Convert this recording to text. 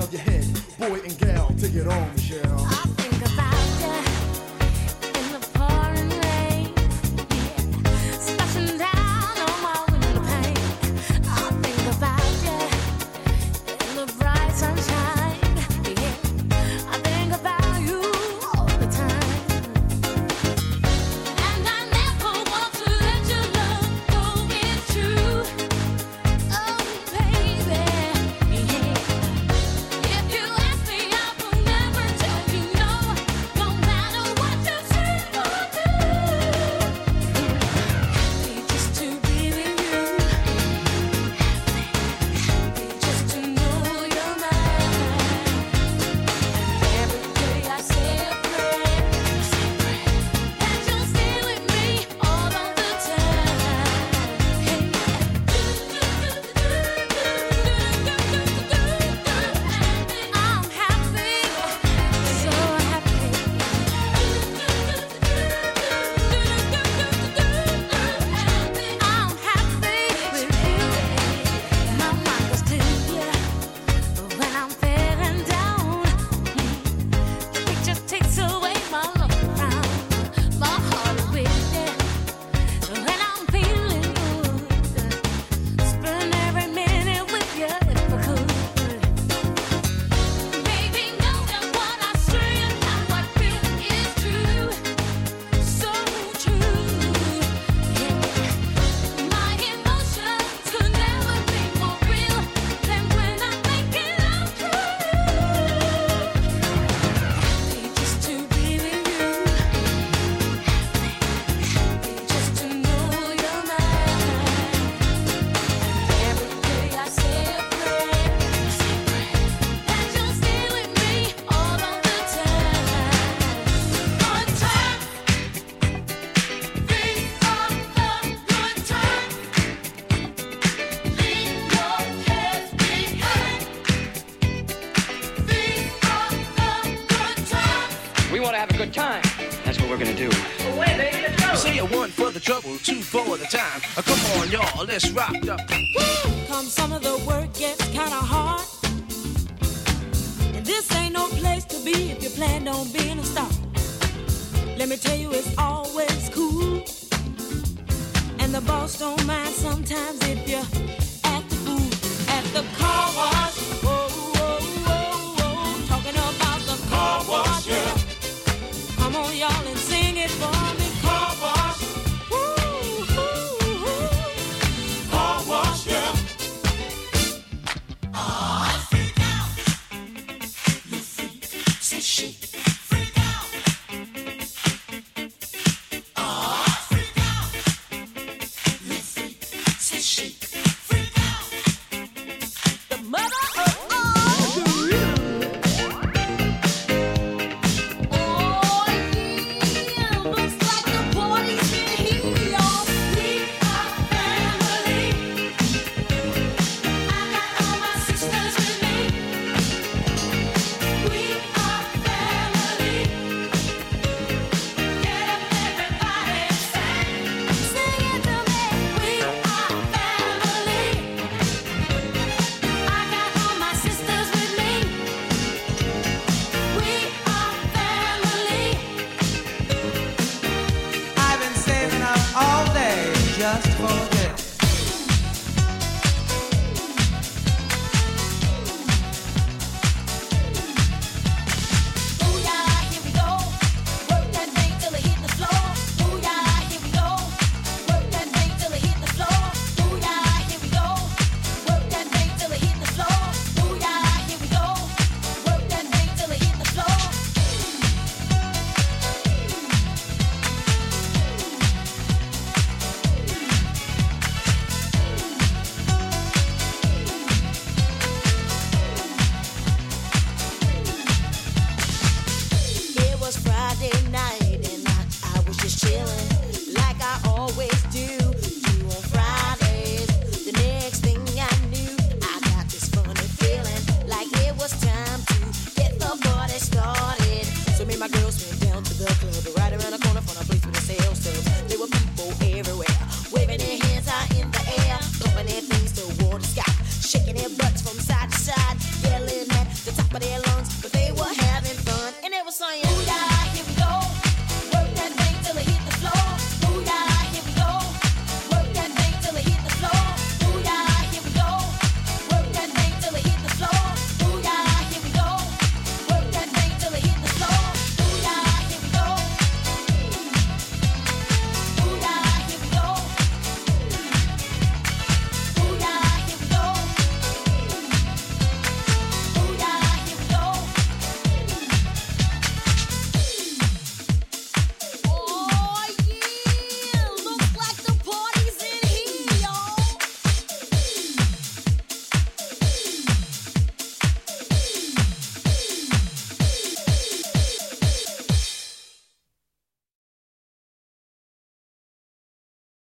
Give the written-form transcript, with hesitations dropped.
of your head, boy and gal, take it on, Michelle. I think about you in the pouring rain, yeah, splashing down on my window pane. I think about you in the bright sunshine, yeah, I think about you all the time. And I never want to let your love go with you, oh baby, yeah. If you ask me, I will never tell you no, no matter what you say or do. Happy just to be with you, happy just to know you're mine. And every day I say a prayer, that you'll stay with me all of the time. Hey, I'm happy, so happy. I'm happy with you. My mind goes clear when I'm feeling down. The picture takes away my look around. My heart is with you when I'm feeling good. Spend every minute with you if I could. Baby, know that what I say and not what I feel is true, so true. Yeah, my emotions could never be more real than when I'm making love to you. Happy just to be with you, happy just to know you're mine. Every day I say a prayer, that you'll stay with me all of the time. Good time, think of the good time. Leave your cares behind. Think of the good time. We want to have a good time. That's what we're going to do. Say a one for the trouble, two for the time. Come on, y'all, let's rock up. Come some of the work gets kinda hard, and this ain't no place to be if you plan on being a star. Let me tell you, it's always cool, and the boss don't mind sometimes if you act the fool at the car wash. Whoa, whoa, whoa, whoa, talking about the car wash. Yeah. Come on, y'all, and sing it for me. Car wash. Woo, woo, woo. Car wash, yeah. The mother of all. Oh yeah, looks like the party's in here, y'all. We are family. I got all my sisters with me. We are family. Get up, everybody, sing it to me. We are family. I got all my sisters with me. We are family. I've been saving up all day just for